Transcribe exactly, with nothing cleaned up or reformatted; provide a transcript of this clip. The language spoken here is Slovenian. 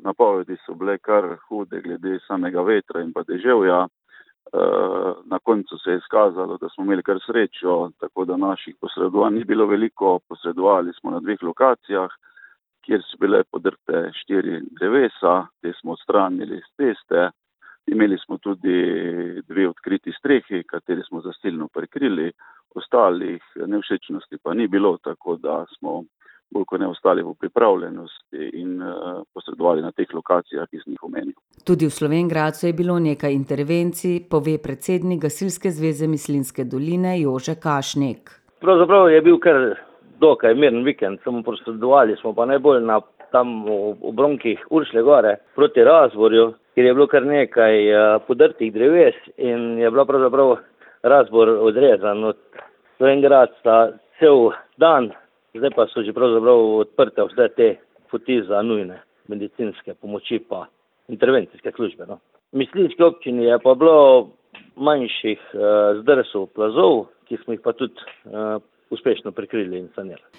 napovedi so bile kar hude glede samega vetra in pa deževja. Na koncu se je izkazalo, da smo imeli kar srečo, tako da naših posredovanj ni bilo veliko. Posredovali smo na dveh lokacijah, kjer so bile podrte štiri drevesa, te smo odstranili z ceste. Imeli smo tudi dve odkriti strehi, kateri smo zasilno prekrili, ostalih nevšečnosti pa ni bilo, tako da smo bolj kot ne ostali v pripravljenosti in posredovali na teh lokacijah, ki sem jih omenil. Tudi v Slovenj Gradcu je bilo nekaj intervencij, pove predsednik Gasilske zveze Mislinjske doline Jože Kašnik. Pravzaprav je bil kar dokaj miren vikend, samo posredovali smo pa najbolj na tam v bronkih Uršlje gore proti Razborju, kjer je bilo kar nekaj podrtih dreves in je bila pravzaprav Razbor odrezan od Slovenj Gradca cel dan. Zdaj pa so že pravzaprav odprte vse te poti za nujne medicinske pomoči pa intervencijske službe. No. V Mislinjski občini je pa bilo manjših zdrsov plazov, ki smo jih pa tudi uh, uspešno prekrili in sanirali.